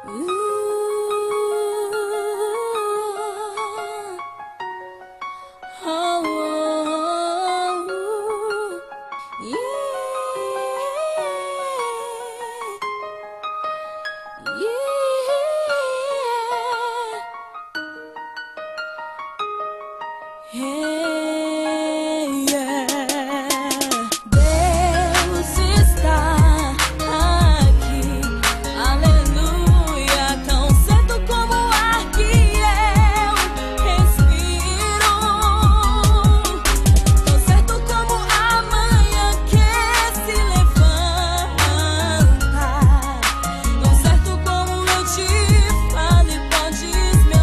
Deus está aqui, aleluia, tão certo como o ar que eu respiro, tão certo como a manhã que se levanta, tão certo como eu te falo e podes me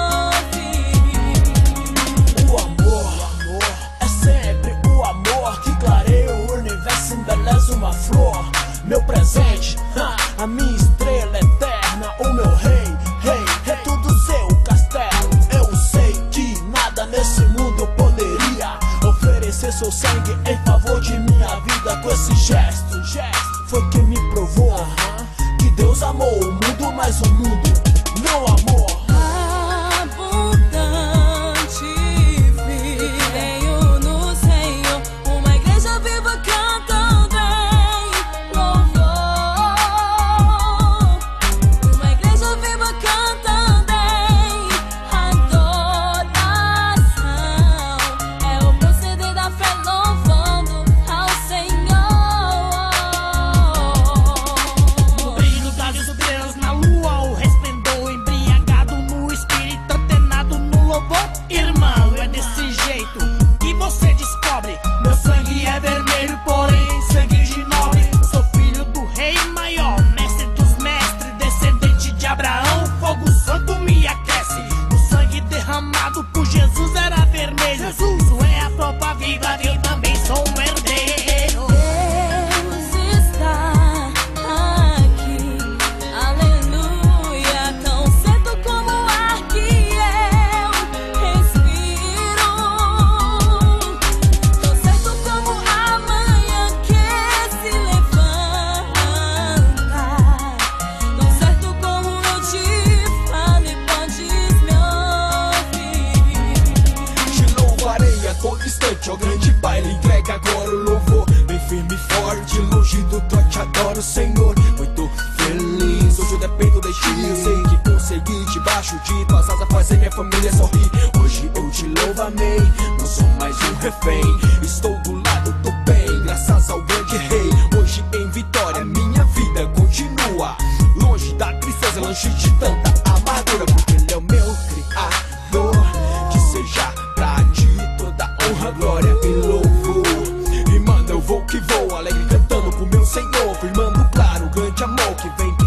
ouvir. O amor é sempre o amor que clareia o universo, embeleza uma flor. Meu presente, a minha estrela eterna, o meu rei, é tudo seu castelo. Eu sei que nada nesse mundo eu poderia oferecer seu sangue em favor de minha vida. Com esse gesto foi que me provou que Deus amou o mundo, mas o mundo não amou. Abundante tenho no Senhor uma igreja viva cantando em louvor, uma igreja viva cantando em adoração. É o proceder da fé louvando ao Senhor. No brilho das estrelas, na lua, o resplendor, embriagado no espírito, antenado no louvor. Irmão, é desse jeito que você descobre: meu sangue é vermelho, porém sangue de nobre. Sou filho do rei maior, mestre dos mestres, descendente de Abraão. Fogo santo me aquece. O sangue derramado por Jesus era vermelho. Isso é a prova viva que eu também sou um herdeiro. Deus está aqui, aleluia, tão certo como o ar que eu respiro, tão certo como a manhã que se levanta, tão certo como eu te falo e podes me ouvir. Te louvarei a todo instante, ó grande Pai, lhe entrega agora o louvor. Bem firme e forte, longe do trote, te adoro, Senhor. Muito feliz, hoje eu dependo de ti. Eu sei que consegui debaixo de tuas asas fazer minha família sorrir. Hoje eu te louvo, amém, não sou mais um refém. Estou do lado do bem, graças ao grande rei. Hoje em vitória, minha vida continua longe da tristeza, longe de tanta amargura, porque ele é o meu criador. Que seja pra ti toda honra, glória e louvor. E mano, eu vou que vou, alegre cantando pro meu Senhor, firmando claro o grande amor que vem